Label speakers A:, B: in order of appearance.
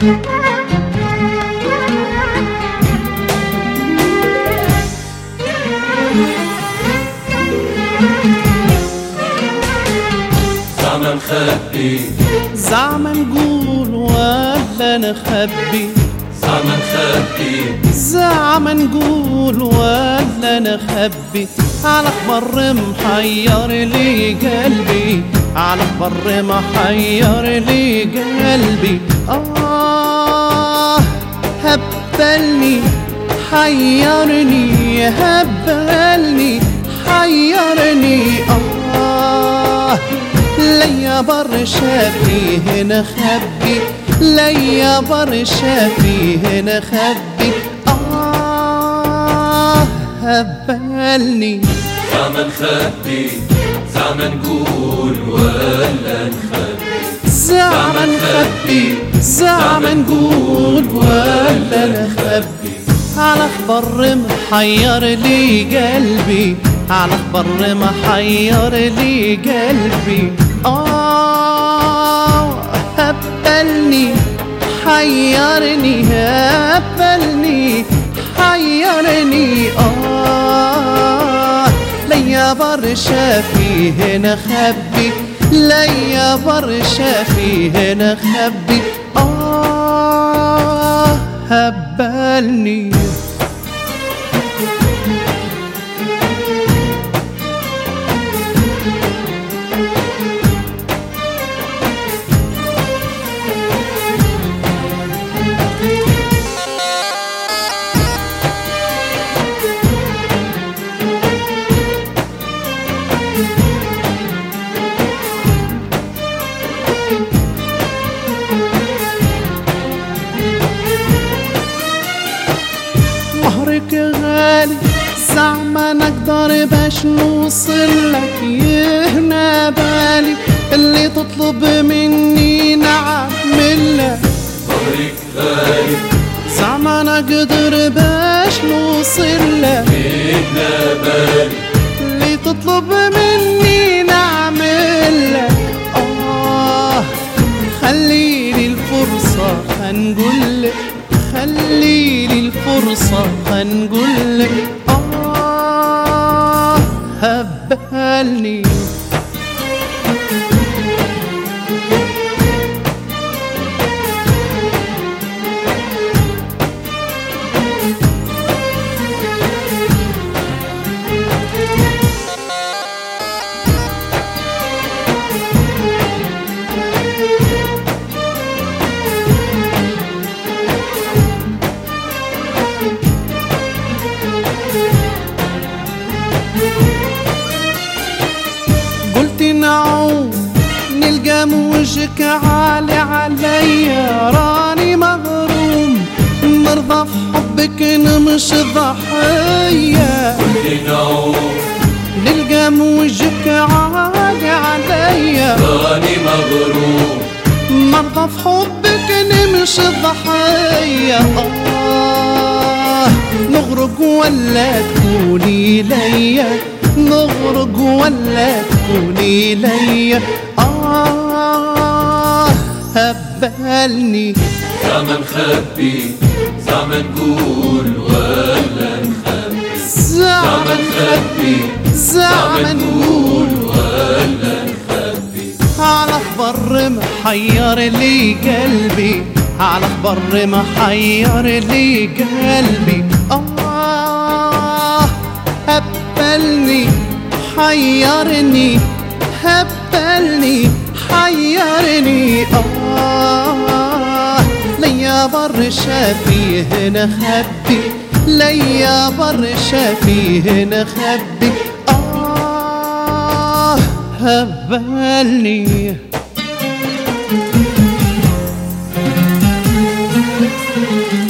A: زعما نخبي
B: زعما نقول ولا نخبي،
A: زعما نخبي
B: زعما نقول ولا نخبي، على خبر محير لي قلبي، على خبر محير لي قلبي. هبلني حيرني، هبلني حيرني. ليا برشا فيه نخبي، ليا برشا فيه نخبي. هبلني
A: زعما نخبي، زعما نقول ولا نخبي،
B: زعما نخبي، زعما نقول ولا نخبي، على خبر محير لي قلبي، على خبر محير لي قلبي. هبلني حيرني، هبلني حيرني. ليا برشا فيه نخبي، ليا برشا فيه نخبي. هبلني مهرك غالي، زعما نقدر باش نوصلك يهنا بالي، اللي تطلب مني نعملك.
A: مهرك غالي،
B: زعما نقدر باش نوصلك
A: يهنا بالي،
B: اللي تطلب مني نعملك. خليلي الفرصة خنقولك، خليلي الفرصة خنقولك. هبلني قلت نعوم نلقى موجك عالي عليا، راني مغروم نرضى في حبك نمشي ضحية.
A: قلت نعوم
B: نلقى موجك عالي عليا،
A: راني مغروم
B: نرضى في حبك نمشي ضحية. نغرق ولا تكوني ليا، نغرق ولا تكوني ليا. هبلني
A: زعما نخبي، زعما نقول ولا نخبي،
B: زعما نخبي، زعما نقول
A: ولا نخبي،
B: على خبر محير لي قلبي، على خبر محير لي قلبي. هبلني حيرني، هبلني حيرني. ليا برشا فيه نخبي، ليا برشا فيه نخبي. هبلني